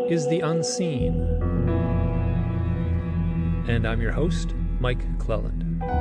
is The Unseen, and I'm your host, Mike Cleland.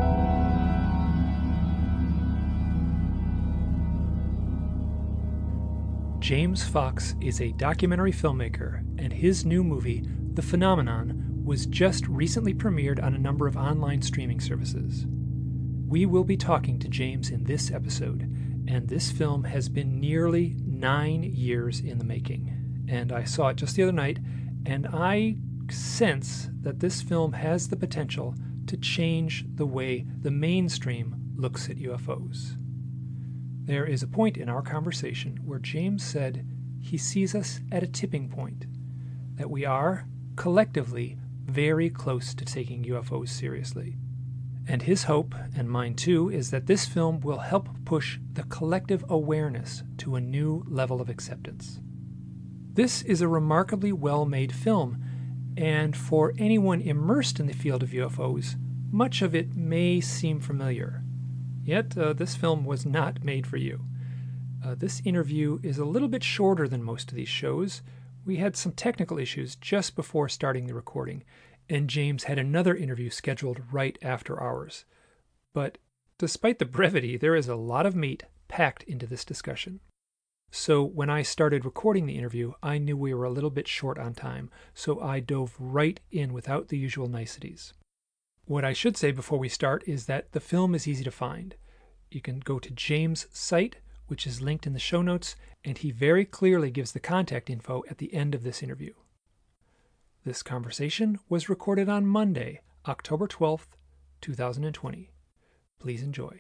James Fox is a documentary filmmaker, and his new movie, The Phenomenon, was just recently premiered on a number of online streaming services. We will be talking to James in this episode, and this film has been nearly 9 years in the making. And I saw it just the other night, and I sense that this film has the potential to change the way the mainstream looks at UFOs. There is a point in our conversation where James said he sees us at a tipping point, that we are, collectively, very close to taking UFOs seriously. And his hope, and mine too, is that this film will help push the collective awareness to a new level of acceptance. This is a remarkably well-made film, and for anyone immersed in the field of UFOs, much of it may seem familiar. Yet, this film was not made for you. This interview is a little bit shorter than most of these shows. We had some technical issues just before starting the recording, and James had another interview scheduled right after ours. But despite the brevity, there is a lot of meat packed into this discussion. So when I started recording the interview, I knew we were a little bit short on time, so I dove right in without the usual niceties. What I should say before we start is that the film is easy to find. You can go to James' site, which is linked in the show notes, and he very clearly gives the contact info at the end of this interview. This conversation was recorded on Monday, October 12th, 2020. Please enjoy.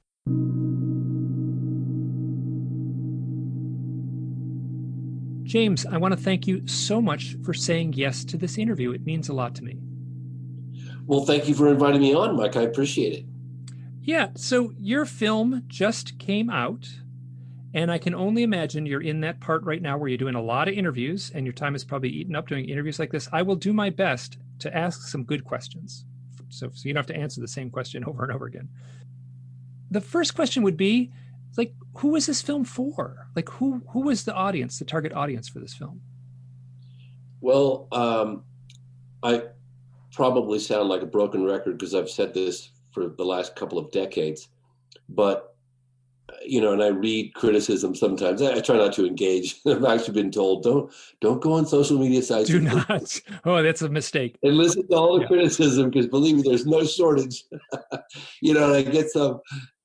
James, I want to thank you so much for saying yes to this interview. It means a lot to me. Well, thank you for inviting me on, Mike. I appreciate it. Yeah, so your film just came out, and I can only imagine you're in that part right now where you're doing a lot of interviews, and your time is probably eaten up doing interviews like this. I will do my best to ask some good questions, so you don't have to answer the same question over and over again. The first question would be, like, who was this film for? Like, who was the audience, the target audience for this film? Well, I probably sound like a broken record because I've said this for the last couple of decades, but and I read criticism sometimes. I try not to engage. I've actually been told, don't go on social media sites. Do not. Oh, that's a mistake. And listen to all the criticism, because believe me, there's no shortage. And I get some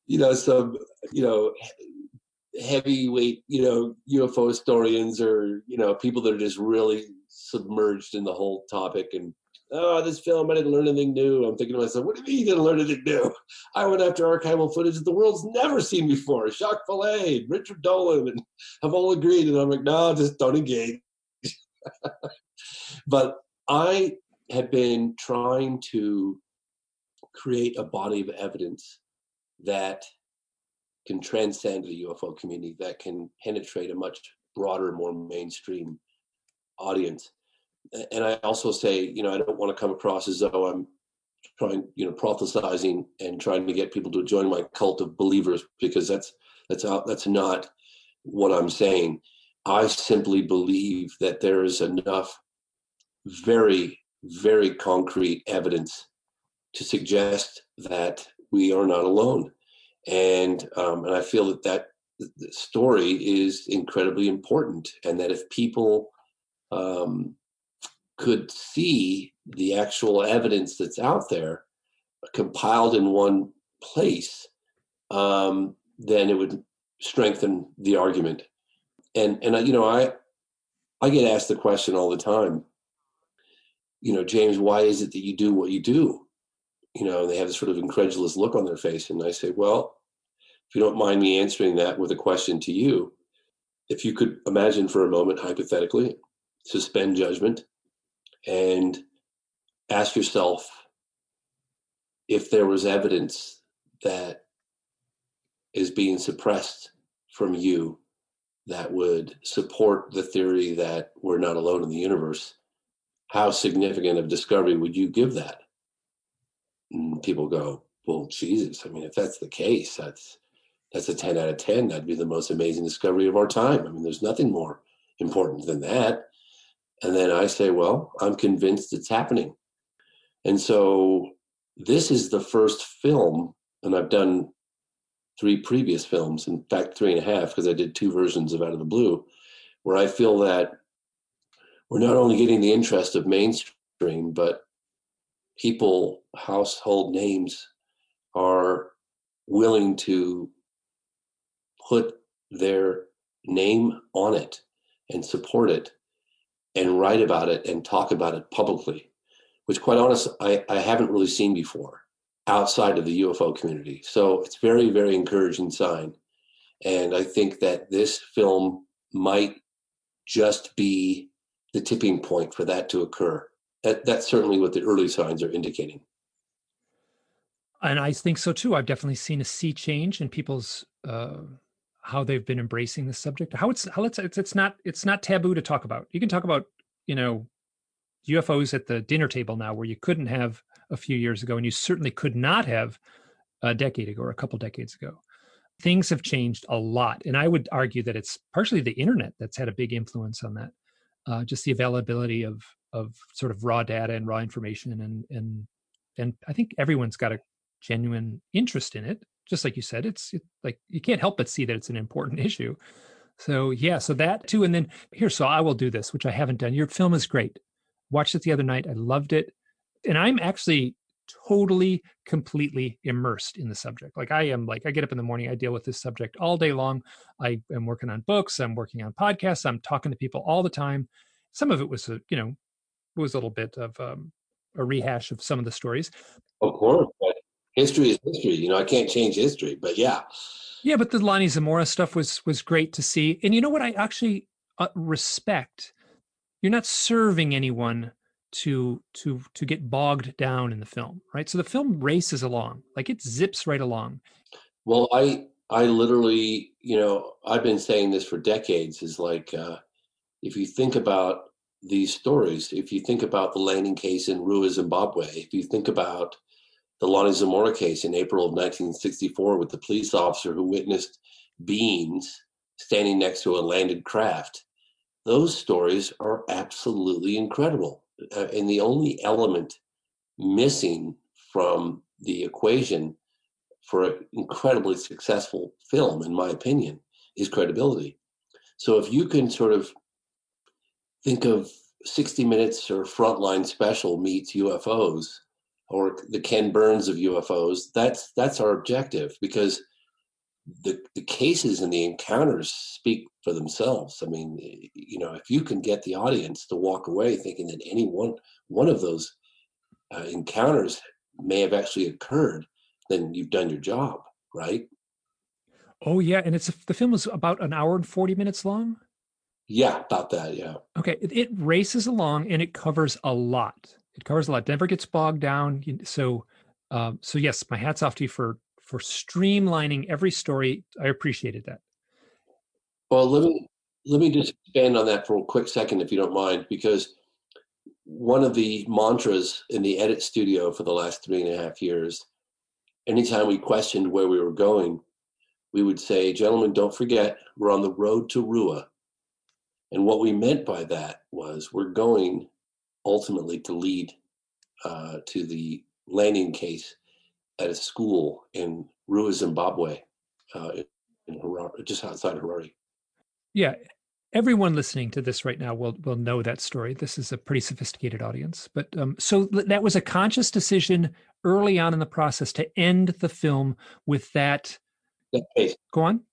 heavyweight, UFO historians or, people that are just really submerged in the whole topic. And, this film, I didn't learn anything new. I'm thinking to myself, what do you mean you didn't learn anything new? I went after archival footage that the world's never seen before. Jacques Vallée, Richard Dolan, and have all agreed. And I'm like, no, just don't engage. But I have been trying to create a body of evidence that can transcend the UFO community, that can penetrate a much broader, more mainstream audience. And I also say, I don't want to come across as though I'm trying, prophesizing and trying to get people to join my cult of believers, because that's not what I'm saying. I simply believe that there is enough very, very concrete evidence to suggest that we are not alone. And I feel that story is incredibly important, and that if people could see the actual evidence that's out there compiled in one place, then it would strengthen the argument. And I get asked the question all the time, James, why is it that you do what you do? They have this sort of incredulous look on their face. And I say, well, if you don't mind me answering that with a question to you, if you could imagine for a moment, hypothetically, suspend judgment and ask yourself if there was evidence that is being suppressed from you that would support the theory that we're not alone in the universe, how significant of discovery would you give that? And people go, well, Jesus, I mean, if that's the case, that's a 10 out of 10. That'd be the most amazing discovery of our time. I mean, there's nothing more important than that. And then I say, well, I'm convinced it's happening. And so this is the first film, and I've done 3 previous films, in fact, 3.5, because I did 2 versions of Out of the Blue, where I feel that we're not only getting the interest of mainstream, but people, household names, are willing to put their name on it and support it and write about it and talk about it publicly, which, quite honestly, I haven't really seen before outside of the UFO community. So it's very, very encouraging sign. And I think that this film might just be the tipping point for that to occur. That's certainly what the early signs are indicating. And I think so too. I've definitely seen a sea change in people's how they've been embracing this subject. It's not taboo to talk about. You can talk about, you know, UFOs at the dinner table now, where you couldn't have a few years ago, and you certainly could not have a decade ago or a couple decades ago. Things have changed a lot, and I would argue that it's partially the internet that's had a big influence on that. Just the availability of sort of raw data and raw information, and I think everyone's got a genuine interest in it. Just like you said, it's like you can't help but see that it's an important issue. So yeah, so that too, and then here, so I will do this, which I haven't done. Your film is great. Watched it the other night. I loved it, and I'm actually totally, completely immersed in the subject. Like I am, like I get up in the morning, I deal with this subject all day long. I am working on books, I'm working on podcasts, I'm talking to people all the time. Some of it was, you know, it was a little bit of a rehash of some of the stories. Of course, but history is history. You know, I can't change history, but yeah. Yeah, but the Lonnie Zamora stuff was great to see. And you know what I actually respect? You're not serving anyone to get bogged down in the film, right? So the film races along, like it zips right along. Well, I literally, you know, I've been saying this for decades, is like, if you think about these stories, if you think about the landing case in Rua, Zimbabwe, if you think about the Lonnie Zamora case in April of 1964 with the police officer who witnessed beings standing next to a landed craft, those stories are absolutely incredible. And the only element missing from the equation for an incredibly successful film, in my opinion, is credibility. So if you can sort of think of 60 Minutes or Frontline Special meets UFOs, or the Ken Burns of UFOs, that's our objective, because the cases and the encounters speak for themselves. I mean, you know, if you can get the audience to walk away thinking that any one of those encounters may have actually occurred, then you've done your job, right? Oh yeah, and the film is about an hour and 40 minutes long. Yeah, about that. Yeah. Okay, it races along and it covers a lot. It covers a lot. Never gets bogged down. So, so yes, my hat's off to you for streamlining every story. I appreciated that. Well, let me just expand on that for a quick second, if you don't mind, because one of the mantras in the edit studio for the last 3.5 years, anytime we questioned where we were going, we would say, "Gentlemen, don't forget, we're on the road to Rua." And what we meant by that was we're going ultimately to lead to the landing case at a school in Rua, Zimbabwe, in Harare, just outside Harare. Yeah, everyone listening to this right now will know that story. This is a pretty sophisticated audience. But so that was a conscious decision early on in the process to end the film with that. That case. Go on.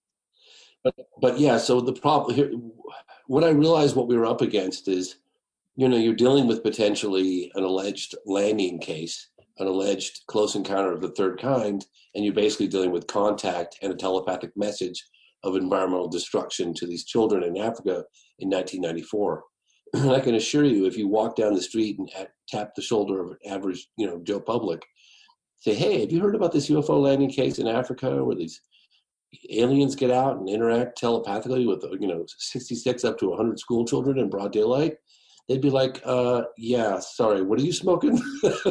But yeah, so the problem here, what I realized what we were up against is, you know, you're dealing with potentially an alleged landing case, an alleged close encounter of the third kind, and you're basically dealing with contact and a telepathic message of environmental destruction to these children in Africa in 1994. And I can assure you, if you walk down the street and tap the shoulder of an average, you know, Joe Public, say, "Hey, have you heard about this UFO landing case in Africa where these aliens get out and interact telepathically with, you know, 66 up to 100 school children in broad daylight?" They'd be like, "Yeah, sorry, what are you smoking?"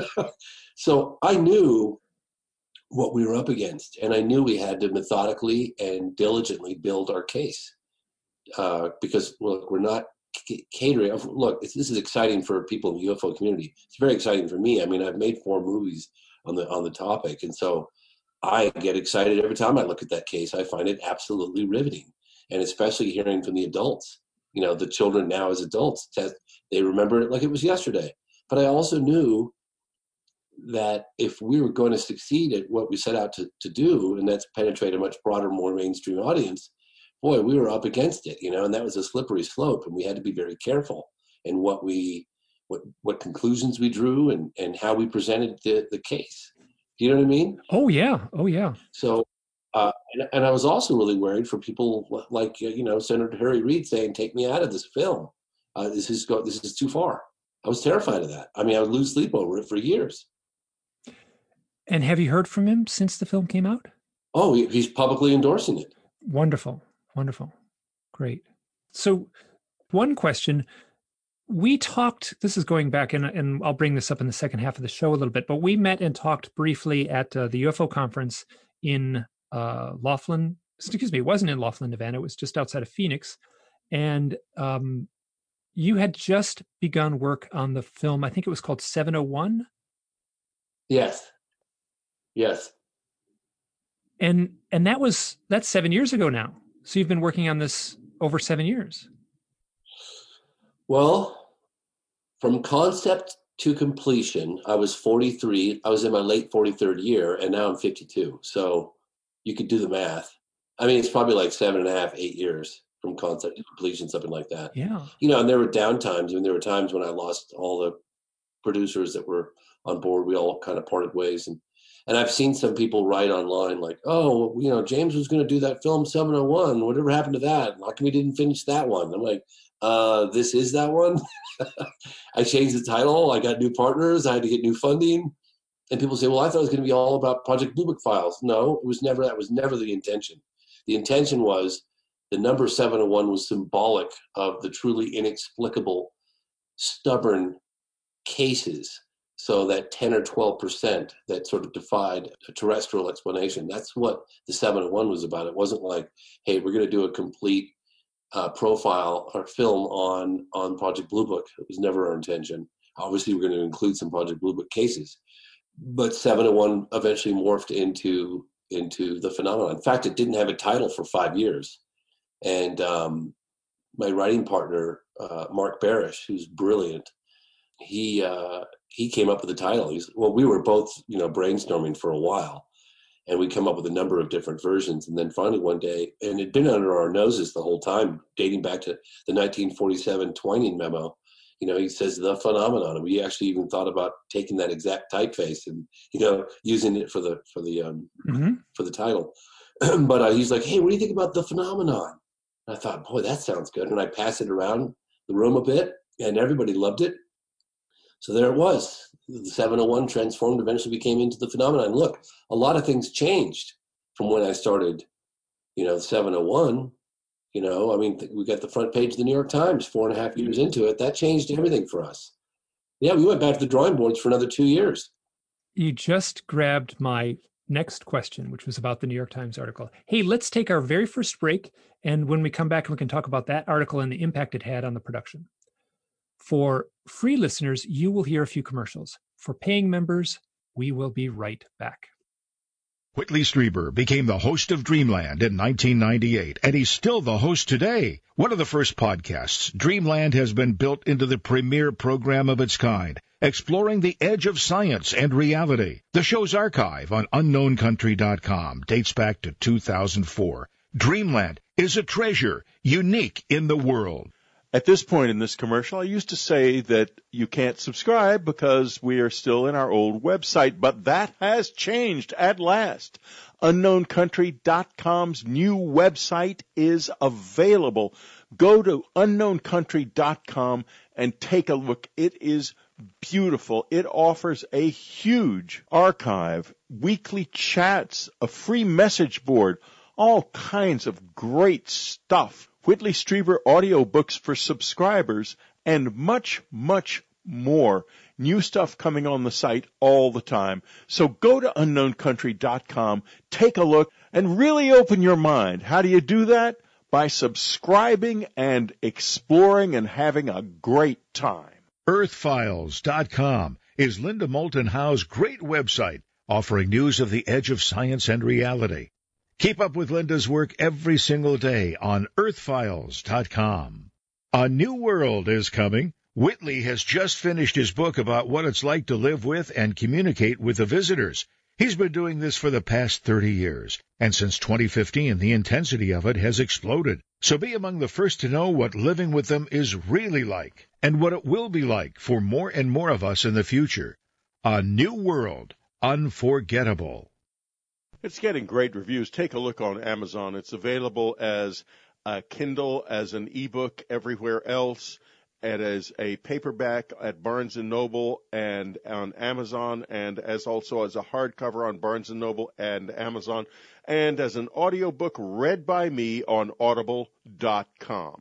So I knew what we were up against, and I knew we had to methodically and diligently build our case, because look, we're not catering. Look, this is exciting for people in the UFO community. It's very exciting for me. I mean, I've made 4 movies on the topic, and so I get excited every time I look at that case. I find it absolutely riveting, and especially hearing from the adults. You know, the children now as adults, they remember it like it was yesterday. But I also knew that if we were going to succeed at what we set out to do, and that's penetrate a much broader, more mainstream audience, boy, we were up against it, you know, and that was a slippery slope, and we had to be very careful in what conclusions we drew and how we presented the case. Do you know what I mean? Oh yeah. So, and I was also really worried for people like Senator Harry Reid saying, "Take me out of this film. This is too far." I was terrified of that. I mean, I would lose sleep over it for years. And have you heard from him since the film came out? Oh, he's publicly endorsing it. Wonderful. Great. So one question, we talked, this is going back, and I'll bring this up in the second half of the show a little bit, but we met and talked briefly at the UFO conference in Laughlin. Excuse me, it wasn't in Laughlin, Nevada. It was just outside of Phoenix. And you had just begun work on the film, I think it was called 701? Yes. And that's 7 years ago now. So you've been working on this over 7 years. Well, from concept to completion, I was 43. I was in my late 43rd year, and now I'm 52. So you could do the math. I mean, it's probably like 7.5, 8 years from concept to completion, something like that. Yeah. You know, and there were downtimes. I mean, there were times when I lost all the producers that were on board. We all kind of parted ways. And I've seen some people write online like, oh, you know, James was going to do that film 701. Whatever happened to that? How come he didn't finish that one? I'm like, this is that one. I changed the title. I got new partners. I had to get new funding. And people say, well, I thought it was going to be all about Project Blue Book files. No, that was never the intention. The intention was the number 701 was symbolic of the truly inexplicable, stubborn cases. So that 10 or 12% that sort of defied a terrestrial explanation. That's what the 701 was about. It wasn't like, hey, we're going to do a complete profile or film on Project Blue Book. It was never our intention. Obviously, we're going to include some Project Blue Book cases. But 701 eventually morphed into the phenomenon. In fact, it didn't have a title for 5 years. And my writing partner, Mark Barish, who's brilliant, he came up with the title. We were both, brainstorming for a while, and we come up with a number of different versions. And then finally one day, and it'd been under our noses the whole time, dating back to the 1947 Twining memo, he says the phenomenon. And we actually even thought about taking that exact typeface and, using it for the title. But he's like, hey, what do you think about the phenomenon? And I thought, boy, that sounds good. And I passed it around the room a bit, and everybody loved it. So there it was. The 701 transformed, eventually became into the phenomenon. Look, a lot of things changed from when I started, 701. We got the front page of the New York Times 4.5 years into it. That changed everything for us. Yeah, we went back to the drawing boards for another 2 years. You just grabbed my next question, which was about the New York Times article. Hey, let's take our very first break. And when we come back, we can talk about that article and the impact it had on the production. For free listeners, you will hear a few commercials. For paying members, we will be right back. Whitley Strieber became the host of Dreamland in 1998, and he's still the host today. One of the first podcasts, Dreamland has been built into the premier program of its kind, exploring the edge of science and reality. The show's archive on unknowncountry.com dates back to 2004. Dreamland is a treasure, unique in the world. At this point in this commercial, I used to say that you can't subscribe because we are still in our old website, but that has changed at last. UnknownCountry.com's new website is available. Go to UnknownCountry.com and take a look. It is beautiful. It offers a huge archive, weekly chats, a free message board, all kinds of great stuff. Whitley Strieber audiobooks for subscribers, and much, much more. New stuff coming on the site all the time. So go to UnknownCountry.com, take a look, and really open your mind. How do you do that? by subscribing and exploring and having a great time. Earthfiles.com is Linda Moulton Howe's great website, offering news of the edge of science and reality. Keep up with Linda's work every single day on Earthfiles.com. A new world is coming. Whitley has just finished his book about what it's like to live with and communicate with the visitors. He's been doing this for the past 30 years, and since 2015, the intensity of it has exploded. So be among the first to know what living with them is really like, and what it will be like for more and more of us in the future. A new world, unforgettable. It's getting great reviews. Take a look on Amazon. It's available as a Kindle, as an ebook everywhere else, and as a paperback at Barnes & Noble and on Amazon, and also as a hardcover on Barnes & Noble and Amazon, and as an audiobook read by me on Audible.com.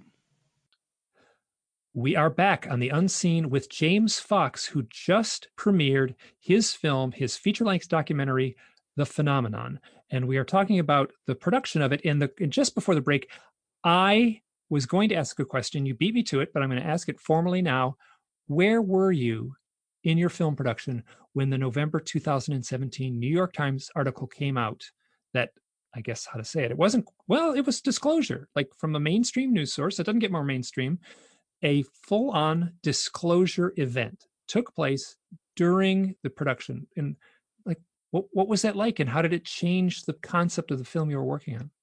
We are back on The Unseen with James Fox, who just premiered his film, his feature-length documentary, The Phenomenon. And we are talking about the production of it. And just before the break, I was going to ask a question. You beat me to it, but I'm going to ask it formally now. Where were you in your film production when the November 2017 New York Times article came out that, I guess how to say it, it was disclosure, like from a mainstream news source. It doesn't get more mainstream. A full-on disclosure event took place during the production. And like, what was that like, and how did it change the concept of the film you were working on?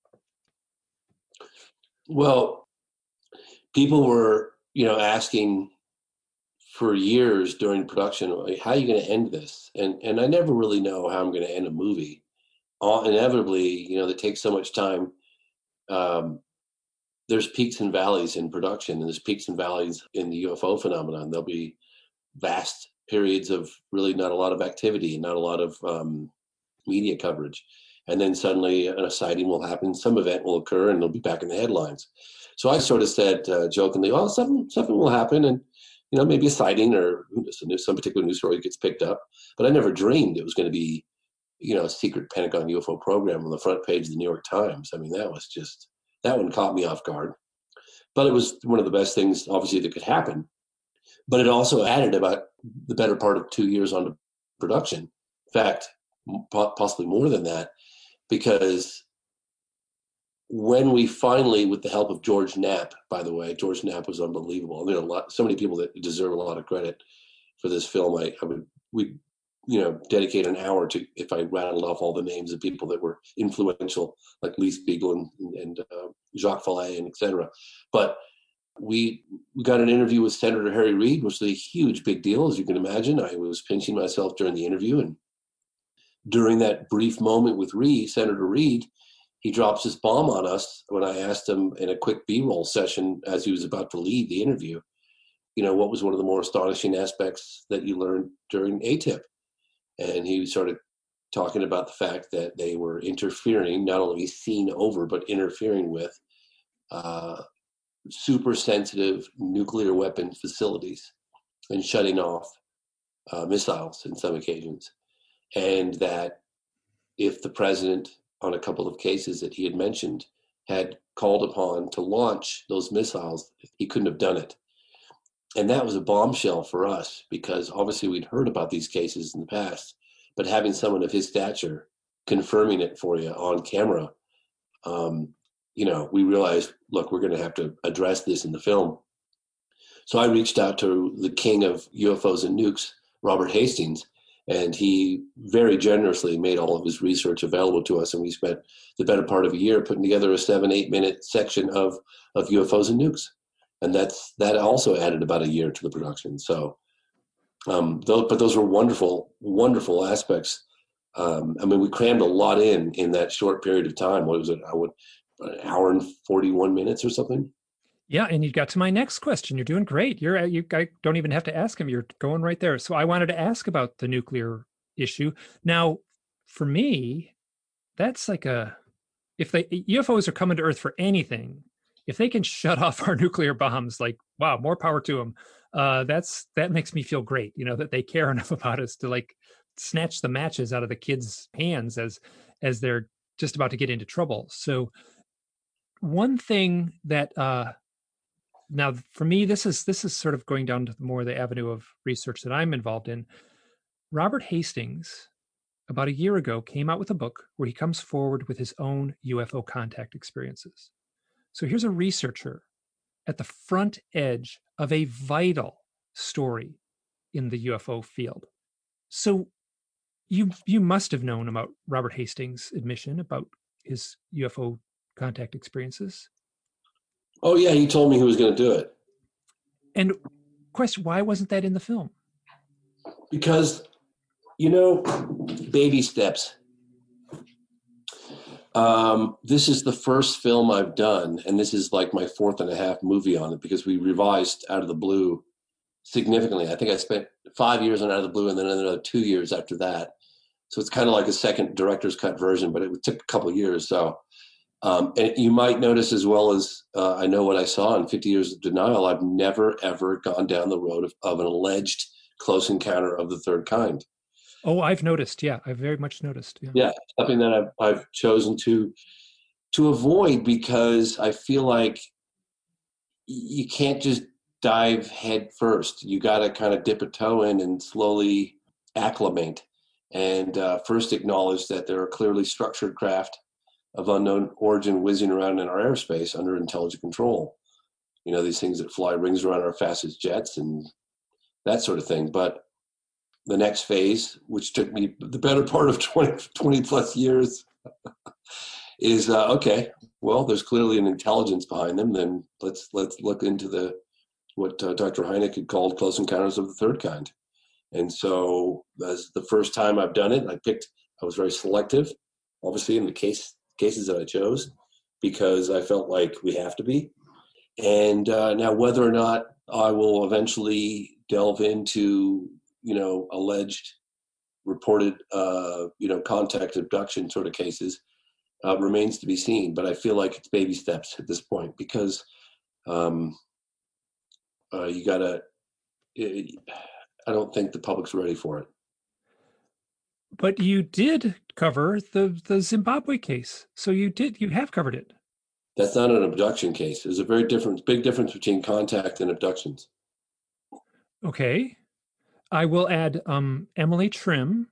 Well, people were, asking for years during production, like, how are you going to end this? And I never really know how I'm going to end a movie. Inevitably, that takes so much time. There's peaks and valleys in production, and there's peaks and valleys in the UFO phenomenon. There'll be vast periods of really not a lot of activity and not a lot of media coverage. And then suddenly a sighting will happen, some event will occur, and they'll be back in the headlines. So I sort of said jokingly, well, something will happen, and maybe a sighting or some particular news story gets picked up. But I never dreamed it was going to be, a secret Pentagon UFO program on the front page of the New York Times. I mean, that one caught me off guard. But it was one of the best things, obviously, that could happen. But it also added about the better part of 2 years onto production. In fact, possibly more than that. Because when we finally, with the help of George Knapp, by the way, George Knapp was unbelievable. There are so many people that deserve a lot of credit for this film. We'd dedicate an hour to, if I rattled off all the names of people that were influential, like Lee Spiegel and Jacques Vallée and et cetera. But we got an interview with Senator Harry Reid, which was a huge, big deal, as you can imagine. I was pinching myself during the interview, and during that brief moment with Senator Reid, he drops this bomb on us when I asked him in a quick B-roll session as he was about to leave the interview, what was one of the more astonishing aspects that you learned during ATIP? And he started talking about the fact that they were interfering, not only seen over, but interfering with super sensitive nuclear weapon facilities and shutting off missiles in some occasions. And that if the president, on a couple of cases that he had mentioned, had called upon to launch those missiles, he couldn't have done it. And that was a bombshell for us, because obviously we'd heard about these cases in the past, but having someone of his stature confirming it for you on camera, we realized, look, we're going to have to address this in the film. So I reached out to the king of UFOs and nukes, Robert Hastings, and he very generously made all of his research available to us. And we spent the better part of a year putting together a 7-8 minute section of UFOs and nukes. And that also added about a year to the production. So, but those were wonderful, wonderful aspects. We crammed a lot in that short period of time. What was it? An hour and 41 minutes or something? Yeah, and you got to my next question. You're doing great. I don't even have to ask him. You're going right there. So I wanted to ask about the nuclear issue. Now, for me, that's like if UFOs are coming to Earth for anything, if they can shut off our nuclear bombs, like, wow, more power to them. That makes me feel great. That they care enough about us to like snatch the matches out of the kids' hands as they're just about to get into trouble. So one thing that now for me, this is sort of going down to more the avenue of research that I'm involved in. Robert Hastings, about a year ago, came out with a book where he comes forward with his own UFO contact experiences. So here's a researcher at the front edge of a vital story in the UFO field. So you must have known about Robert Hastings' admission about his UFO contact experiences. Oh yeah, he told me he was going to do it. And question, why wasn't that in the film? Because, baby steps. This is the first film I've done, and this is like my 4th and a half movie on it, because we revised Out of the Blue significantly. I think I spent 5 years on Out of the Blue and then another 2 years after that. So it's kind of like a second director's cut version, but it took a couple of years. So, and you might notice, as well as I know what I saw in 50 Years of Denial, I've never, ever gone down the road of an alleged close encounter of the third kind. Oh, I've noticed. Yeah, I've very much noticed. Yeah, something that I've chosen to avoid, because I feel like you can't just dive head first. You got to kind of dip a toe in and slowly acclimate, and first acknowledge that there are clearly structured craft of unknown origin whizzing around in our airspace under intelligent control. These things that fly rings around our fastest jets and that sort of thing. But the next phase, which took me the better part of 20 plus years, is okay, well, there's clearly an intelligence behind them. Then let's look into what Dr. Hynek had called close encounters of the third kind. And so as the first time I've done it, I was very selective, obviously, in the cases that I chose, because I felt like we have to be. And now whether or not I will eventually delve into, alleged reported, contact abduction sort of cases remains to be seen. But I feel like it's baby steps at this point, because you gotta, I don't think the public's ready for it. But you did cover the Zimbabwe case. So you have covered it. That's not an abduction case. There's a big difference between contact and abductions. Okay. I will add Emily Trim.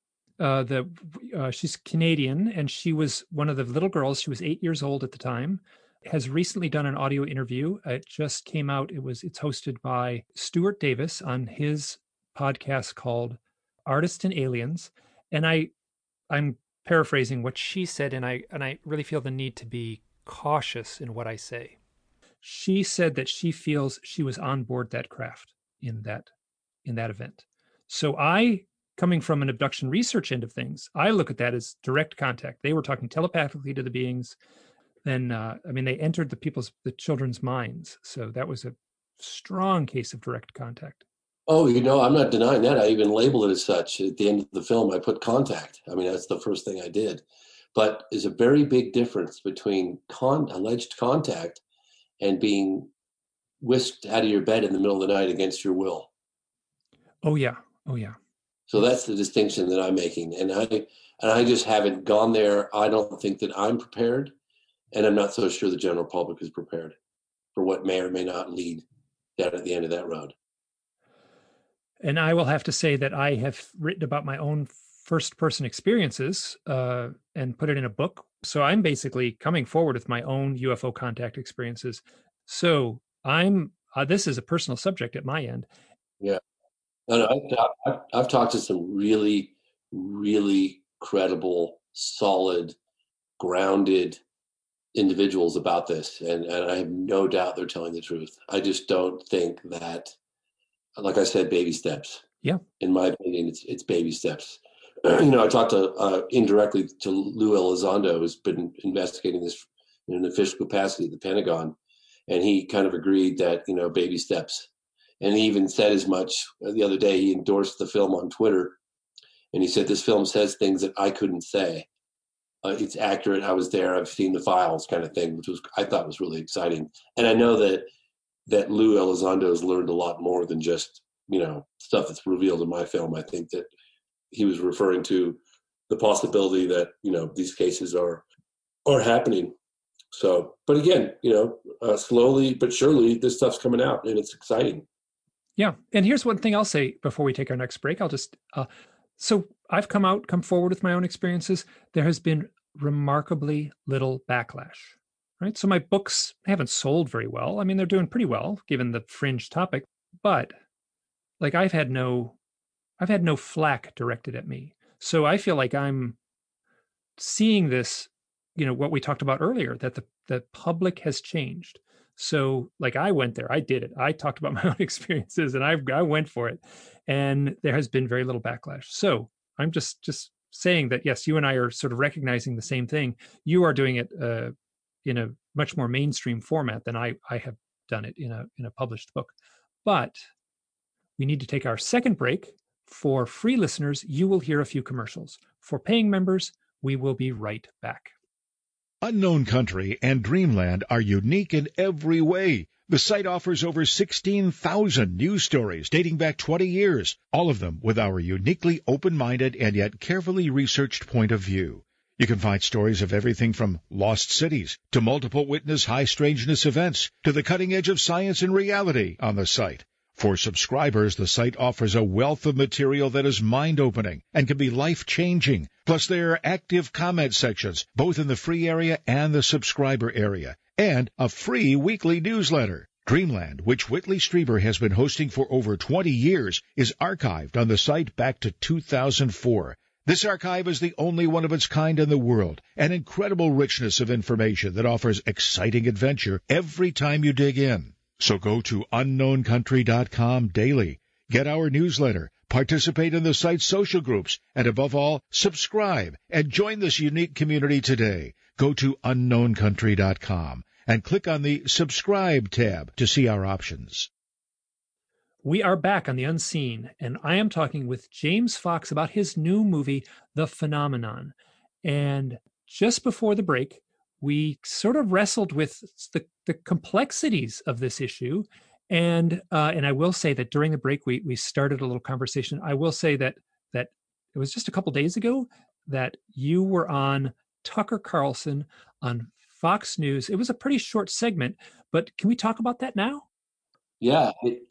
She's Canadian, and she was one of the little girls. She was 8 years old at the time. Has recently done an audio interview. It just came out. It's hosted by Stuart Davis on his podcast called Artists and Aliens. And I'm paraphrasing what she said, and I really feel the need to be cautious in what I say. She said that she feels she was on board that craft in that event. So coming from an abduction research end of things, I look at that as direct contact. They were talking telepathically to the beings. Then, they entered the children's minds. So that was a strong case of direct contact. Oh, I'm not denying that. I even labeled it as such. At the end of the film, I put contact. That's the first thing I did. But there's a very big difference between alleged contact and being whisked out of your bed in the middle of the night against your will. Oh, yeah. So that's the distinction that I'm making. And I just haven't gone there. I don't think that I'm prepared. And I'm not so sure the general public is prepared for what may or may not lead down at the end of that road. And I will have to say that I have written about my own first-person experiences and put it in a book. So I'm basically coming forward with my own UFO contact experiences. So this is a personal subject at my end. Yeah. No, I've talked to some really, really credible, solid, grounded individuals about this, and I have no doubt they're telling the truth. I just don't think that, like I said, baby steps. Yeah. In my opinion, it's baby steps. I talked indirectly to Lou Elizondo, who's been investigating this in an official capacity at the Pentagon, and he kind of agreed that baby steps. And he even said as much the other day. He endorsed the film on Twitter, and he said, this film says things that I couldn't say. It's accurate. I was there. I've seen the files, kind of thing, which I thought was really exciting. And I know that Lou Elizondo has learned a lot more than just stuff that's revealed in my film. I think that he was referring to the possibility that these cases are happening. So, but again, slowly but surely, this stuff's coming out, and it's exciting. Yeah. And here's one thing I'll say before we take our next break. I'll just, so I've come forward with my own experiences. There has been remarkably little backlash, right? So my books haven't sold very well. I mean, they're doing pretty well given the fringe topic, but like I've had no flack directed at me. So I feel like I'm seeing this, what we talked about earlier, that the public has changed. So like I went there, I did it. I talked about my own experiences and I went for it. And there has been very little backlash. So I'm just saying that, yes, you and I are sort of recognizing the same thing. You are doing it in a much more mainstream format than I have done it in a published book. But we need to take our second break. For free listeners, you will hear a few commercials. For paying members, we will be right back. Unknown Country and Dreamland are unique in every way. The site offers over 16,000 news stories dating back 20 years, all of them with our uniquely open-minded and yet carefully researched point of view. You can find stories of everything from lost cities to multiple witness high strangeness events to the cutting edge of science and reality on the site. For subscribers, the site offers a wealth of material that is mind-opening and can be life-changing. Plus, there are active comment sections, both in the free area and the subscriber area, and a free weekly newsletter. Dreamland, which Whitley Strieber has been hosting for over 20 years, is archived on the site back to 2004. This archive is the only one of its kind in the world, an incredible richness of information that offers exciting adventure every time you dig in. So go to unknowncountry.com daily, get our newsletter, participate in the site's social groups, and above all, subscribe and join this unique community today. Go to unknowncountry.com and click on the Subscribe tab to see our options. We are back on The Unseen, and I am talking with James Fox about his new movie, The Phenomenon. And just before the break, we sort of wrestled with the complexities of this issue. And I will say that during the break, we started a little conversation. I will say that it was just a couple days ago that you were on Tucker Carlson on Fox News. It was a pretty short segment, but can we talk about that now? Yeah,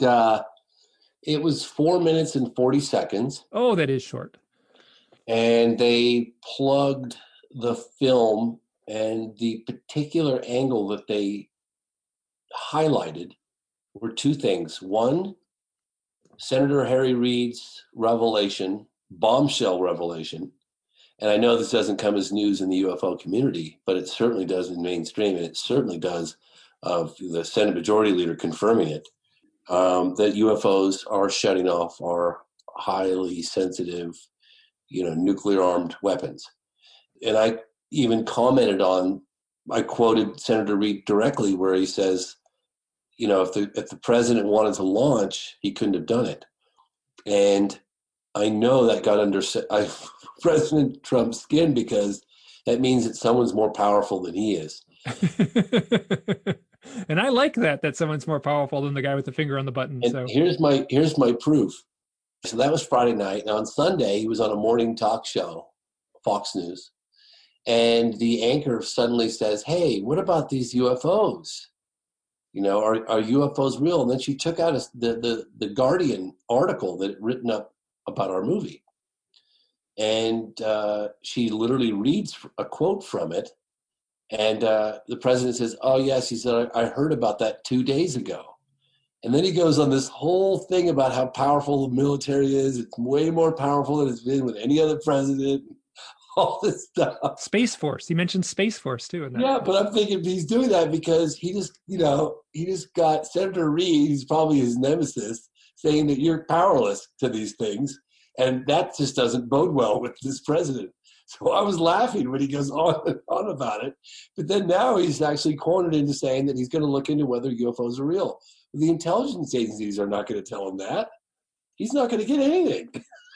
it was 4 minutes and 40 seconds. Oh, that is short. And they plugged the film, and the particular angle that they highlighted were two things. One, Senator Harry Reid's revelation, bombshell revelation. And I know this doesn't come as news in the UFO community, but it certainly does in mainstream, and it certainly does of the Senate Majority Leader confirming it, that UFOs are shutting off our highly sensitive, nuclear-armed weapons. And I even commented I quoted Senator Reid directly where he says, if the president wanted to launch, he couldn't have done it. And I know that got under President Trump's skin because that means that someone's more powerful than he is. And I like that someone's more powerful than the guy with the finger on the button. And so here's my proof. So that was Friday night. And on Sunday, he was on a morning talk show, Fox News. And the anchor suddenly says, "Hey, what about these UFOs? Are UFOs real?" And then she took out the Guardian article that had written up about our movie. And she literally reads a quote from it. And the president says, "Oh, yes," he said, I heard about that 2 days ago. And then he goes on this whole thing about how powerful the military is. It's way more powerful than it's been with any other president. All this stuff. Space Force. He mentioned Space Force too. Yeah, but I'm thinking he's doing that because he just got Senator Reid, who's probably his nemesis, saying that you're powerless to these things. And that just doesn't bode well with this president. So I was laughing when he goes on and on about it. But then now he's actually cornered into saying that he's going to look into whether UFOs are real. The intelligence agencies are not going to tell him that. He's not going to get anything.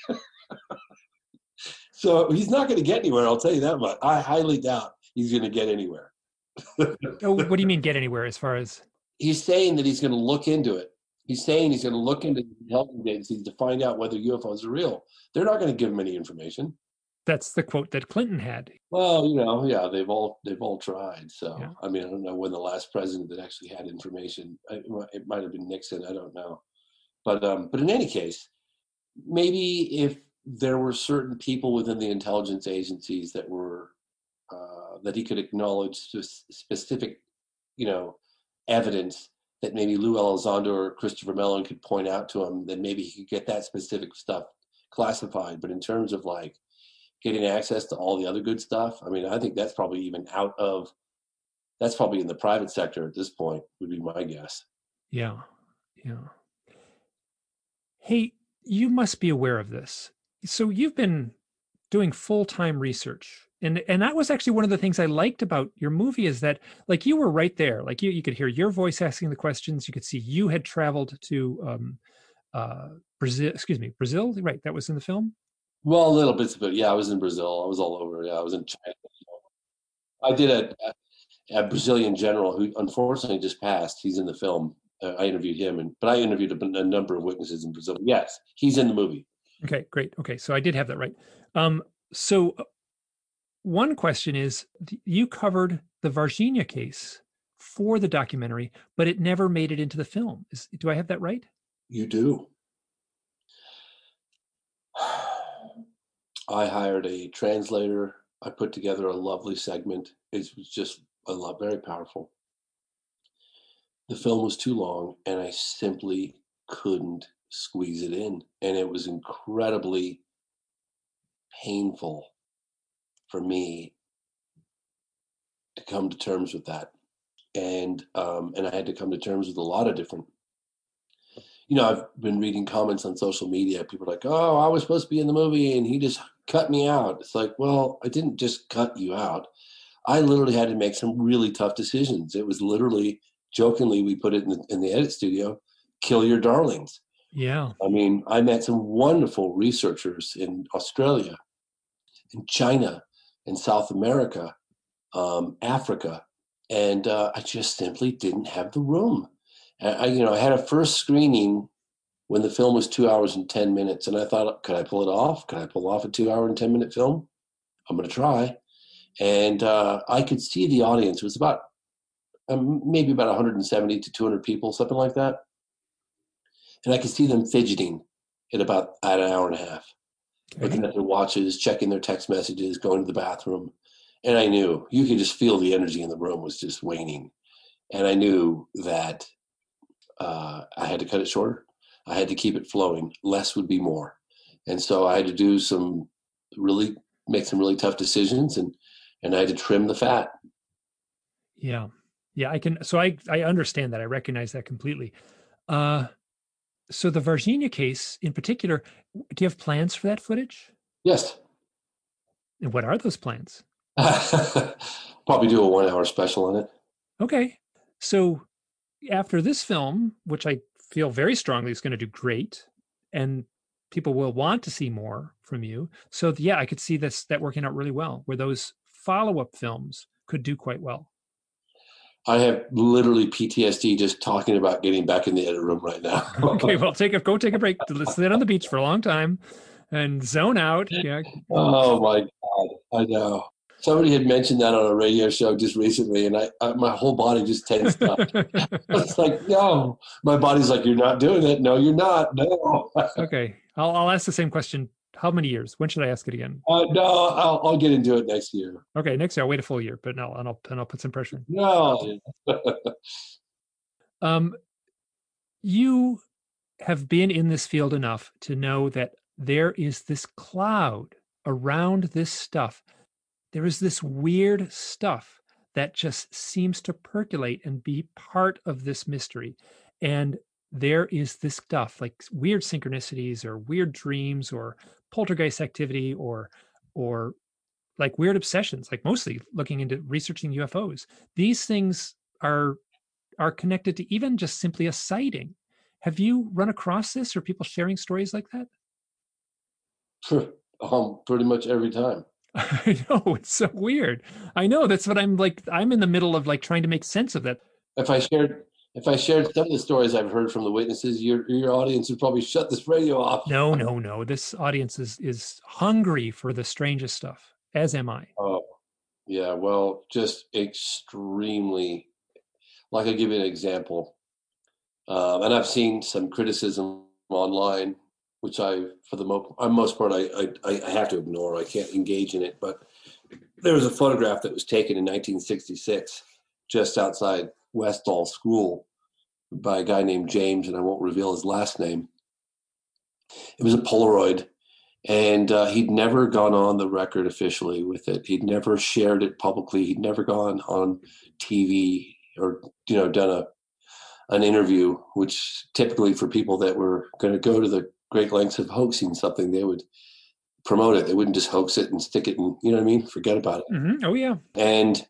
So he's not going to get anywhere, I'll tell you that much. I highly doubt he's going to get anywhere. Oh, what do you mean get anywhere as far as? He's saying that he's going to look into it. He's saying he's going to look into the intelligence agencies to find out whether UFOs are real. They're not going to give him any information. That's the quote that Clinton had. Well, yeah, they've all tried. So, Yeah. I mean, I don't know when the last president that actually had information. It might have been Nixon. I don't know. But in any case, maybe if there were certain people within the intelligence agencies that were that he could acknowledge specific, evidence that maybe Lou Elizondo or Christopher Mellon could point out to him, then maybe he could get that specific stuff classified. But in terms of like getting access to all the other good stuff, I mean, I think that's probably that's probably in the private sector at this point, would be my guess. Yeah. Yeah. Hey, you must be aware of this. So you've been doing full-time research. And that was actually one of the things I liked about your movie, is that like you were right there. Like you could hear your voice asking the questions. You could see you had traveled to Brazil, right? That was in the film? Well, a little bits of it. Yeah, I was in Brazil. I was all over. Yeah, I was in China. I did a Brazilian general who unfortunately just passed. He's in the film. I interviewed him, but I interviewed a number of witnesses in Brazil. Yes, he's in the movie. Okay, great. Okay, so I did have that right. So one question is, you covered the Varginha case for the documentary, but it never made it into the film. Do I have that right? You do. I hired a translator. I put together a lovely segment. It was just very powerful. The film was too long, and I simply couldn't squeeze it in. And it was incredibly painful for me to come to terms with that. And I had to come to terms with a lot of different, I've been reading comments on social media. People are like, oh, I was supposed to be in the movie and he just cut me out. It's like, well, I didn't just cut you out. I literally had to make some really tough decisions. It was literally, jokingly, we put it in the edit studio, kill your darlings. Yeah. I mean, I met some wonderful researchers in Australia, in China, in South America, Africa, and I just simply didn't have the room. I had a first screening when the film was 2 hours and 10 minutes, and I thought, could I pull it off? Could I pull off a 2 hour and 10 minute film? I'm going to try. And I could see the audience. It was about maybe about 170 to 200 people, something like that. And I could see them fidgeting at about an hour and a half, looking at their watches, checking their text messages, going to the bathroom. And I knew, you could just feel the energy in the room was just waning. And I knew that I had to cut it shorter. I had to keep it flowing. Less would be more. And so I had to make some really tough decisions, and I had to trim the fat. Yeah. Yeah, I understand that. I recognize that completely. So the Varginha case in particular, do you have plans for that footage? Yes. And what are those plans? Probably do a 1 hour special on it. Okay. So after this film, which I feel very strongly is going to do great, and people will want to see more from you. So yeah, I could see that working out really well, where those follow-up films could do quite well. I have literally PTSD just talking about getting back in the edit room right now. Okay, well, go take a break. Let's sit on the beach for a long time and zone out. Yeah. Oh my God, I know. Somebody had mentioned that on a radio show just recently, and I my whole body just tensed up. It's like, no, my body's like, you're not doing it. No, you're not. No. Okay, I'll ask the same question. How many years? When should I ask it again? No, I'll get into it next year. Okay, next year I'll wait a full year, but no, and I'll put some pressure. No. You have been in this field enough to know that there is this cloud around this stuff. There is this weird stuff that just seems to percolate and be part of this mystery. And there is this stuff like weird synchronicities or weird dreams or poltergeist activity or like weird obsessions, like mostly looking into researching UFOs. These things are connected to even just simply a sighting. Have you run across this, or people sharing stories like that? Pretty much every time. I know, it's so weird. I know, that's what I'm like. I'm in the middle of like trying to make sense of that. If I shared If I shared some of the stories I've heard from the witnesses, your audience would probably shut this radio off. No. This audience is hungry for the strangest stuff, as am I. Oh, yeah. Well, just extremely. Like, I'll give you an example. And I've seen some criticism online, which for the most part, I have to ignore. I can't engage in it. But there was a photograph that was taken in 1966, just outside Westall School, by a guy named James, and I won't reveal his last name. It was a Polaroid, and he'd never gone on the record officially with it. He'd never shared it publicly. He'd never gone on TV or done an interview, which typically for people that were going to go to the great lengths of hoaxing something, they would promote it. They wouldn't just hoax it and stick it in, you know what I mean? Forget about it. Mm-hmm. Oh, yeah. And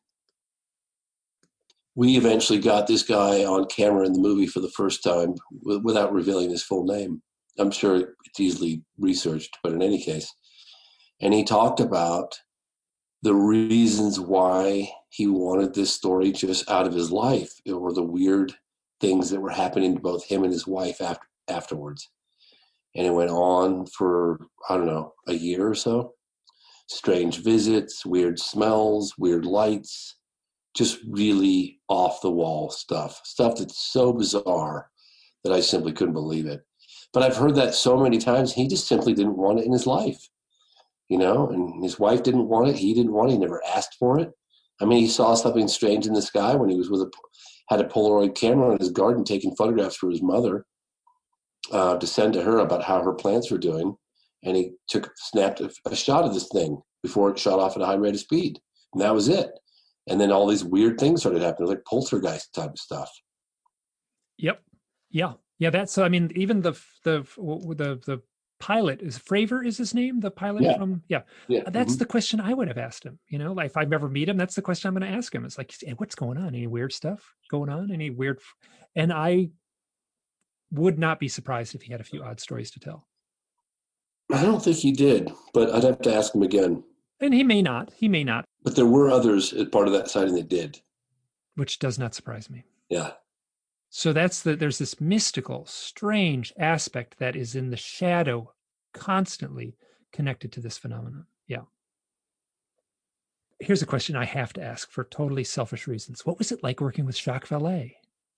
we eventually got this guy on camera in the movie for the first time without revealing his full name. I'm sure it's easily researched, but in any case. And he talked about the reasons why he wanted this story just out of his life, or the weird things that were happening to both him and his wife afterwards. And it went on for, I don't know, a year or so. Strange visits, weird smells, weird lights, just really off the wall stuff that's so bizarre that I simply couldn't believe it. But I've heard that so many times. He just simply didn't want it in his life, and his wife didn't want it. He didn't want it. He never asked for it. I mean, he saw something strange in the sky when he was had a Polaroid camera in his garden taking photographs for his mother to send to her about how her plants were doing. And he snapped a shot of this thing before it shot off at a high rate of speed. And that was it. And then all these weird things started happening, like poltergeist type of stuff. Yep. Yeah. That's, so, I mean, even the pilot is Fravor is his name, the pilot from, yeah. That's the question I would have asked him, like if I ever meet him, that's the question I'm going to ask him. It's like, hey, what's going on? Any weird stuff going on? Any weird, and I would not be surprised if he had a few odd stories to tell. I don't think he did, but I'd have to ask him again. And he may not. But there were others as part of that sighting that did. Which does not surprise me. Yeah. So there's this mystical, strange aspect that is in the shadow, constantly connected to this phenomenon. Yeah. Here's a question I have to ask for totally selfish reasons. What was it like working with Jacques Vallée?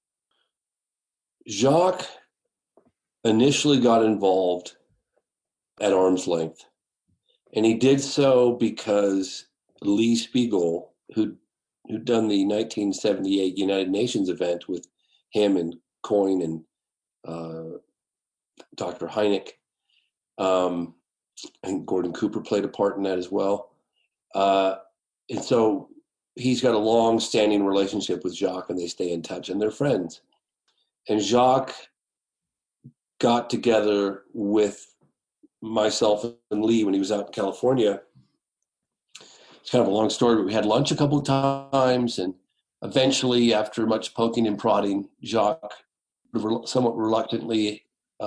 Jacques initially got involved at arm's length. And he did so because Lee Spiegel, who'd done the 1978 United Nations event with him and Coyne and Dr. Hynek, and Gordon Cooper played a part in that as well. And so he's got a long-standing relationship with Jacques, and they stay in touch, and they're friends. And Jacques got together with myself and Lee when he was out in California. It's kind of a long story, but we had lunch a couple of times, and eventually, after much poking and prodding, Jacques somewhat reluctantly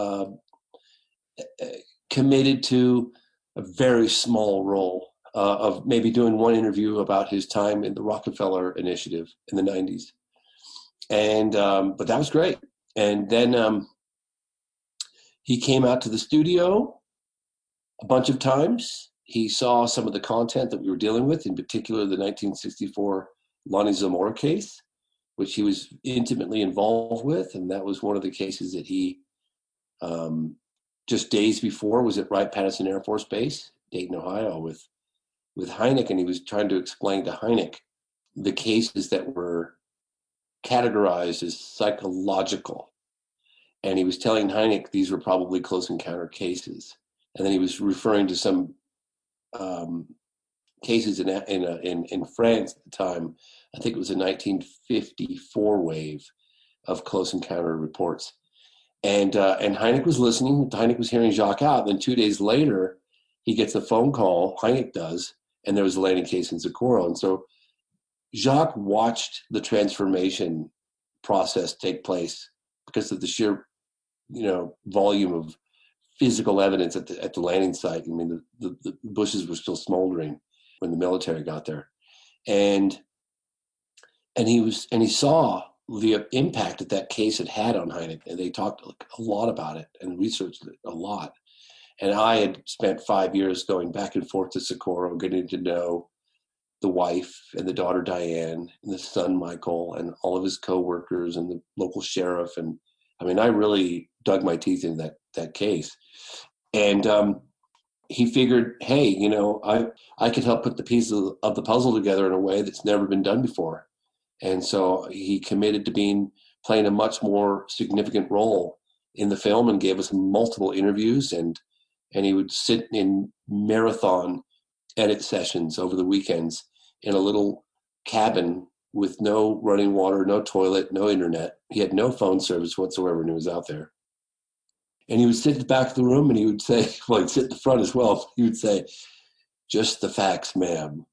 committed to a very small role of maybe doing one interview about his time in the Rockefeller Initiative in the 90s. And but that was great. And then he came out to the studio a bunch of times. He saw some of the content that we were dealing with, in particular the 1964 Lonnie Zamora case, which he was intimately involved with. And that was one of the cases that he, just days before, was at Wright-Patterson Air Force Base, Dayton, Ohio, with Hynek. And he was trying to explain to Hynek the cases that were categorized as psychological. And he was telling Hynek these were probably close encounter cases. And then he was referring to some cases in France at the time. I think it was a 1954 wave of close encounter reports. And Hynek was listening. Hynek was hearing Jacques out. Then 2 days later, he gets a phone call, Hynek does, and there was a landing case in Socorro. And so Jacques watched the transformation process take place because of the sheer, volume of physical evidence at the landing site. I mean, the bushes were still smoldering when the military got there, and he saw the impact that that case had had on Hynek. And they talked a lot about it and researched it a lot. And I had spent 5 years going back and forth to Socorro, getting to know the wife and the daughter Diane and the son Michael and all of his coworkers and the local sheriff. And I mean, I really dug my teeth into that case. And he figured, hey, you know, I could help put the pieces of the puzzle together in a way that's never been done before. And so he committed to playing a much more significant role in the film and gave us multiple interviews. And he would sit in marathon edit sessions over the weekends in a little cabin with no running water, no toilet, no internet. He had no phone service whatsoever when he was out there. And he would sit at the back of the room and he would say, well, he'd sit at the front as well. He would say, just the facts, ma'am.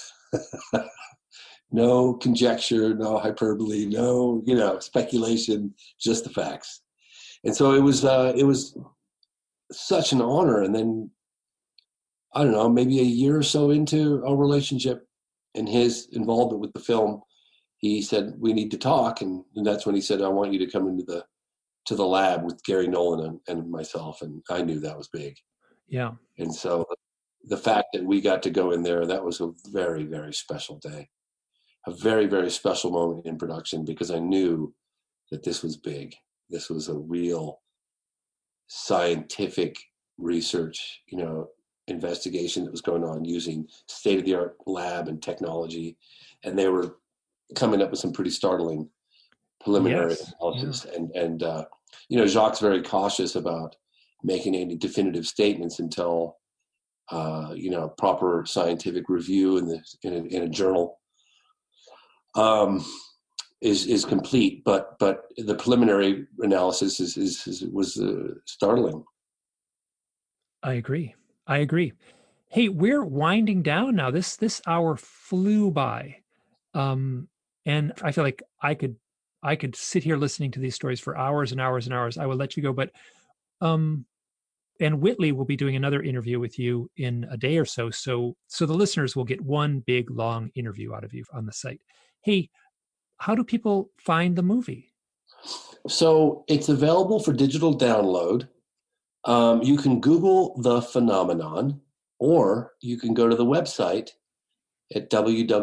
No conjecture, no hyperbole, no, speculation, just the facts. And so it was such an honor. And then, I don't know, maybe a year or so into our relationship and his involvement with the film, he said, we need to talk. And that's when he said, I want you to come into the lab with Gary Nolan and myself. And I knew that was big. Yeah. And so the fact that we got to go in there, that was a very, very special day, a very, very special moment in production, because I knew that this was big. This was a real scientific research, investigation that was going on using state-of-the-art lab and technology. And they were coming up with some pretty startling preliminary analysis. Yeah. And Jacques very cautious about making any definitive statements until proper scientific review in a journal is complete. But the preliminary analysis was startling. I agree. Hey, we're winding down now. This hour flew by, and I feel like I could sit here listening to these stories for hours and hours and hours. I will let you go, but and Whitley will be doing another interview with you in a day or so. So the listeners will get one big long interview out of you on the site. Hey, how do people find the movie? So it's available for digital download. You can Google The Phenomenon, or you can go to the website at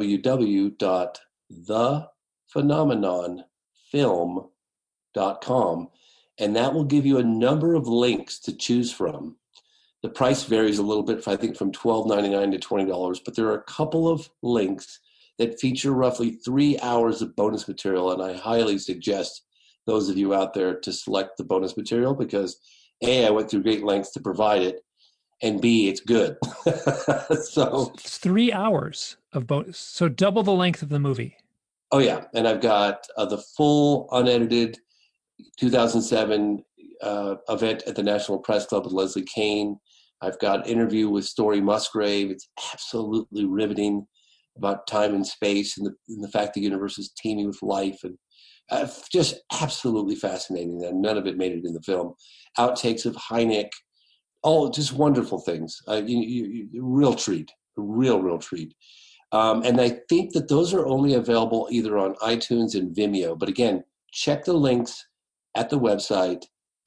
www.thephenomenonfilm.com, and that will give you a number of links to choose from. The price varies a little bit, I think from $12.99 to $20, but there are a couple of links that feature roughly 3 hours of bonus material, and I highly suggest those of you out there to select the bonus material because A, I went through great lengths to provide it, and B, it's good. So it's 3 hours of bonus, so double the length of the movie. Oh yeah, and I've got the full unedited 2007 event at the National Press Club with Leslie Kean. I've got an interview with Story Musgrave. It's absolutely riveting about time and space and the fact the universe is teeming with life, and just absolutely fascinating. And none of it made it in the film. Outtakes of Hynek, all just wonderful things. Real treat, a real treat. And I think that those are only available either on iTunes and Vimeo. But again, check the links at the website,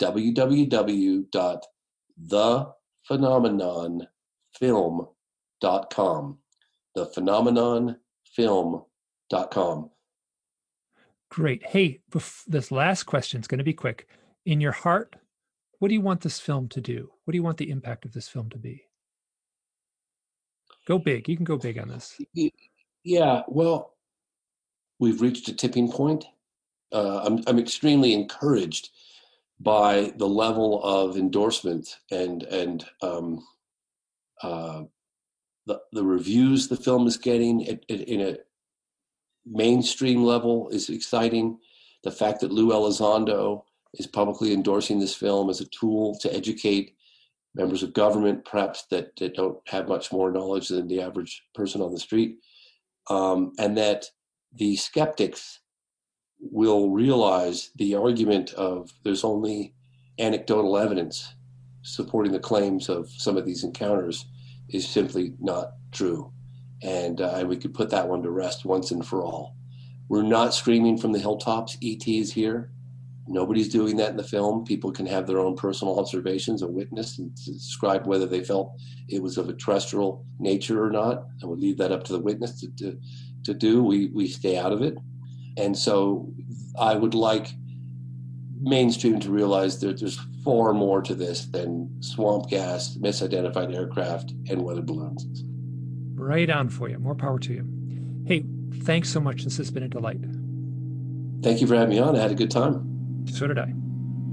www.thephenomenonfilm.com. Thephenomenonfilm.com. Great. Hey, this last question is going to be quick. In your heart, what do you want this film to do? What do you want the impact of this film to be? Go big. You can go big on this. Yeah, well, we've reached a tipping point. I'm extremely encouraged by the level of endorsement and the reviews the film is getting in a mainstream level is exciting. The fact that Lou Elizondo is publicly endorsing this film as a tool to educate members of government, perhaps that don't have much more knowledge than the average person on the street, and that the skeptics will realize the argument of there's only anecdotal evidence supporting the claims of some of these encounters is simply not true. And we could put that one to rest once and for all We're not screaming from the hilltops, E.T. is here. Nobody's doing that in the film. People can have their own personal observations, a witness, and describe whether they felt it was of a terrestrial nature or not. I would leave that up to the witness to do. We stay out of it. And so I would like mainstream to realize that there's far more to this than swamp gas, misidentified aircraft, and weather balloons. Right on for you. More power to you. Hey, thanks so much. This has been a delight. Thank you for having me on. I had a good time. So did I.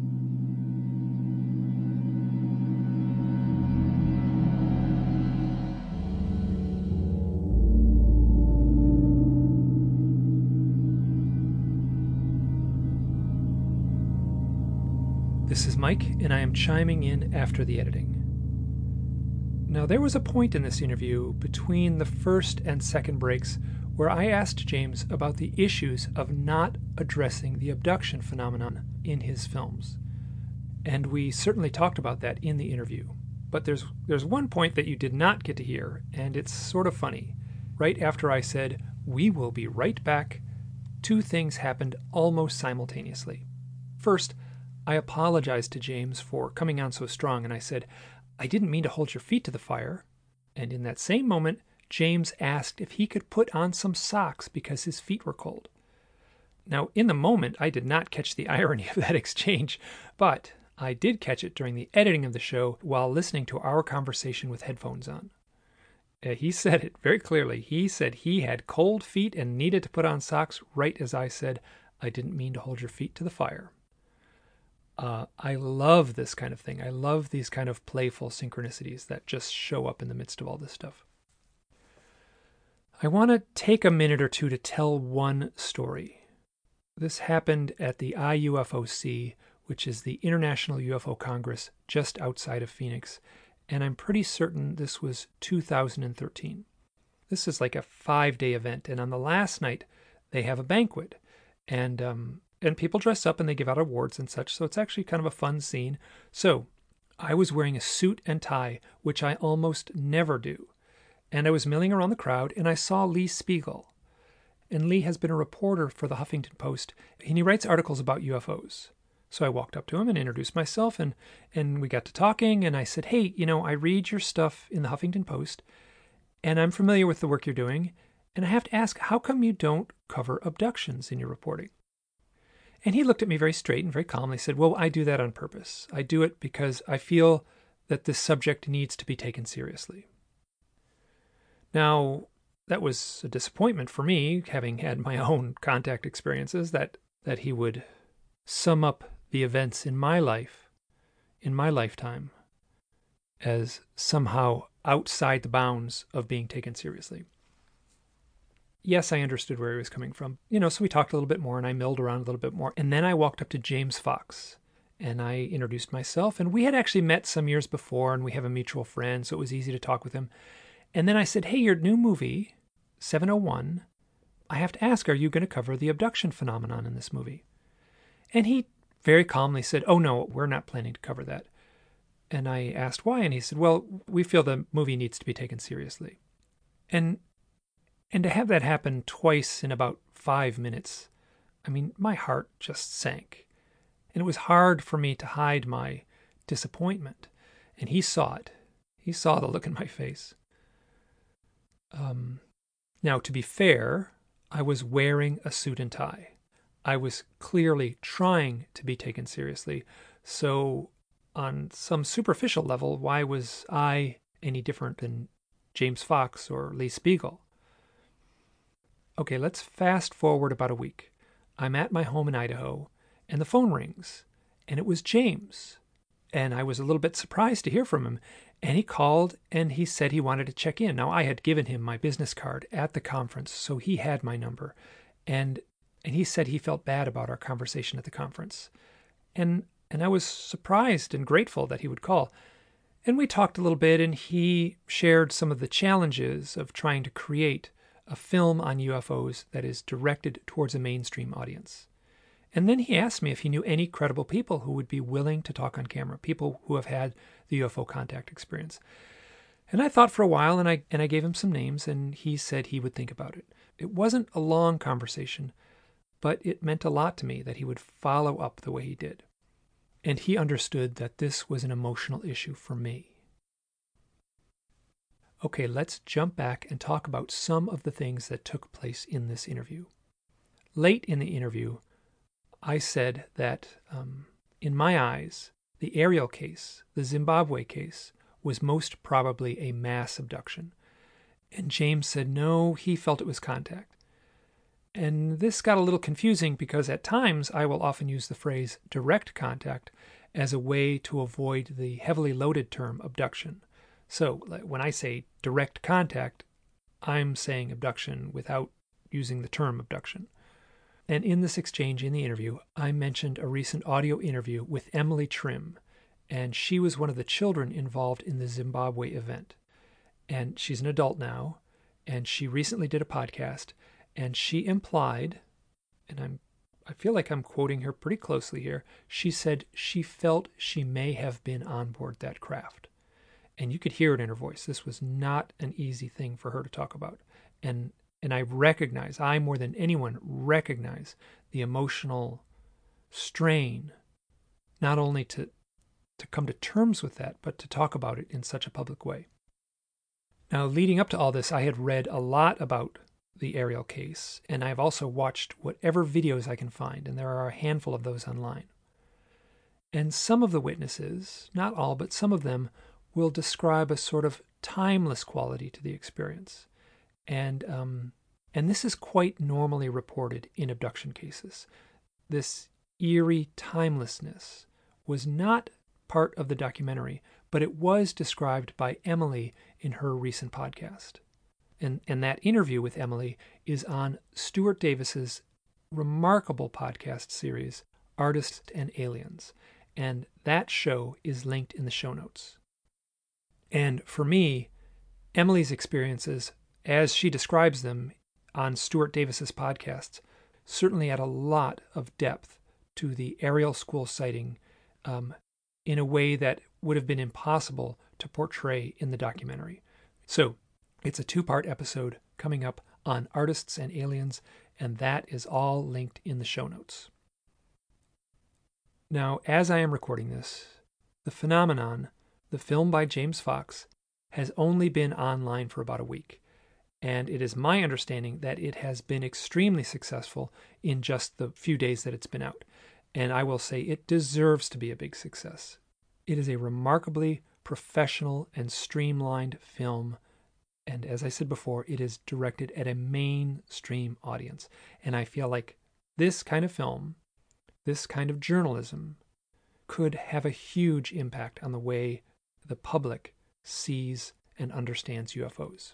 This is Mike, and I am chiming in after the editing. Now, there was a point in this interview between the first and second breaks where I asked James about the issues of not addressing the abduction phenomenon in his films. And we certainly talked about that in the interview. But there's one point that you did not get to hear, and it's sort of funny. Right after I said, "We will be right back," two things happened almost simultaneously. First, I apologized to James for coming on so strong, and I said, "I didn't mean to hold your feet to the fire." And in that same moment, James asked if he could put on some socks because his feet were cold. Now, in the moment, I did not catch the irony of that exchange, but I did catch it during the editing of the show while listening to our conversation with headphones on. He said it very clearly. He said he had cold feet and needed to put on socks right as I said, "I didn't mean to hold your feet to the fire." I love this kind of thing. I love these kind of playful synchronicities that just show up in the midst of all this stuff. I want to take a minute or two to tell one story. This happened at the IUFOC, which is the International UFO Congress just outside of Phoenix, and I'm pretty certain this was 2013. This is like a 5-day event, and on the last night, they have a banquet, and people dress up and they give out awards and such, so it's actually kind of a fun scene. So I was wearing a suit and tie, which I almost never do. And I was milling around the crowd, and I saw Lee Spiegel. And Lee has been a reporter for the Huffington Post, and he writes articles about UFOs. So I walked up to him and introduced myself, and we got to talking, and I said, "Hey, I read your stuff in the Huffington Post, and I'm familiar with the work you're doing, and I have to ask, how come you don't cover abductions in your reporting?" And he looked at me very straight and very calmly and said, "Well, I do that on purpose. I do it because I feel that this subject needs to be taken seriously." Now, that was a disappointment for me, having had my own contact experiences, that he would sum up the events in my life, in my lifetime, as somehow outside the bounds of being taken seriously. Yes, I understood where he was coming from. So we talked a little bit more, and I milled around a little bit more. And then I walked up to James Fox, and I introduced myself. And we had actually met some years before, and we have a mutual friend, so it was easy to talk with him. And then I said, "Hey, your new movie, 701, I have to ask, are you going to cover the abduction phenomenon in this movie?" And he very calmly said, "Oh, no, we're not planning to cover that." And I asked why, and he said, "Well, we feel the movie needs to be taken seriously." And to have that happen twice in about 5 minutes, I mean, my heart just sank. And it was hard for me to hide my disappointment. And he saw it. He saw the look in my face. Now, to be fair, I was wearing a suit and tie. I was clearly trying to be taken seriously. So on some superficial level, why was I any different than James Fox or Lee Spiegel? Okay, let's fast forward about a week. I'm at my home in Idaho, and the phone rings, and it was James. And I was a little bit surprised to hear from him. And he called, and he said he wanted to check in. Now, I had given him my business card at the conference, so he had my number. And he said he felt bad about our conversation at the conference. And I was surprised and grateful that he would call. And we talked a little bit, and he shared some of the challenges of trying to create a film on UFOs that is directed towards a mainstream audience. And then he asked me if he knew any credible people who would be willing to talk on camera, people who have had the UFO contact experience. And I thought for a while, and I gave him some names, and he said he would think about it. It wasn't a long conversation, but it meant a lot to me that he would follow up the way he did. And he understood that this was an emotional issue for me. Okay, let's jump back and talk about some of the things that took place in this interview. Late in the interview, I said that, in my eyes, the Ariel case, the Zimbabwe case, was most probably a mass abduction. And James said no, he felt it was contact. And this got a little confusing because at times I will often use the phrase direct contact as a way to avoid the heavily loaded term abduction. So when I say direct contact, I'm saying abduction without using the term abduction. And in this exchange in the interview, I mentioned a recent audio interview with Emily Trim, and she was one of the children involved in the Zimbabwe event. And she's an adult now, and she recently did a podcast, and she implied, and I feel like I'm quoting her pretty closely here, she said she felt she may have been on board that craft. And you could hear it in her voice. This was not an easy thing for her to talk about. And I more than anyone recognize the emotional strain, not only to come to terms with that, but to talk about it in such a public way. Now, leading up to all this, I had read a lot about the Ariel case, and I've also watched whatever videos I can find, and there are a handful of those online. And some of the witnesses, not all, but some of them, will describe a sort of timeless quality to the experience. And this is quite normally reported in abduction cases. This eerie timelessness was not part of the documentary, but it was described by Emily in her recent podcast. And that interview with Emily is on Stuart Davis's remarkable podcast series, Artists and Aliens. And that show is linked in the show notes. And for me, Emily's experiences, as she describes them on Stuart Davis's podcasts, certainly add a lot of depth to the Ariel School sighting in a way that would have been impossible to portray in the documentary. So it's a 2-part episode coming up on Artists and Aliens, and that is all linked in the show notes. Now, as I am recording this, The Phenomenon, the film by James Fox, has only been online for about a week, and it is my understanding that it has been extremely successful in just the few days that it's been out. And I will say it deserves to be a big success. It is a remarkably professional and streamlined film, and as I said before, it is directed at a mainstream audience. And I feel like this kind of film, this kind of journalism, could have a huge impact on the way the public sees and understands UFOs.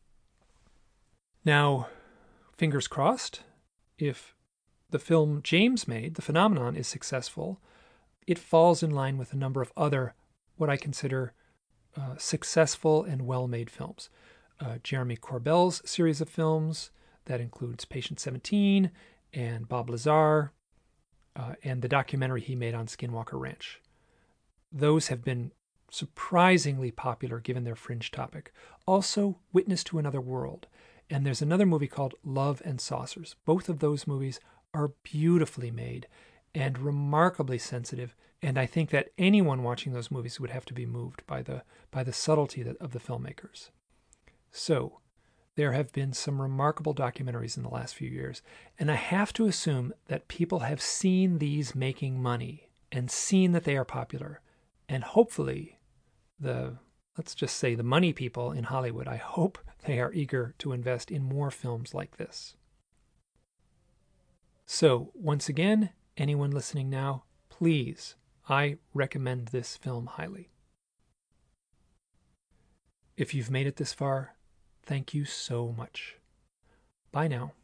Now, fingers crossed, if the film James made, The Phenomenon, is successful, it falls in line with a number of other, what I consider successful and well-made films. Jeremy Corbell's series of films, that includes Patient 17 and Bob Lazar, and the documentary he made on Skinwalker Ranch. Those have been surprisingly popular given their fringe topic. Also, Witness to Another World. And there's another movie called Love and Saucers. Both of those movies are beautifully made and remarkably sensitive. And I think that anyone watching those movies would have to be moved by the subtlety of the filmmakers. So, there have been some remarkable documentaries in the last few years. And I have to assume that people have seen these making money and seen that they are popular. And hopefully, let's just say the money people in Hollywood, I hope they are eager to invest in more films like this. So, once again, anyone listening now, please, I recommend this film highly. If you've made it this far, thank you so much. Bye now.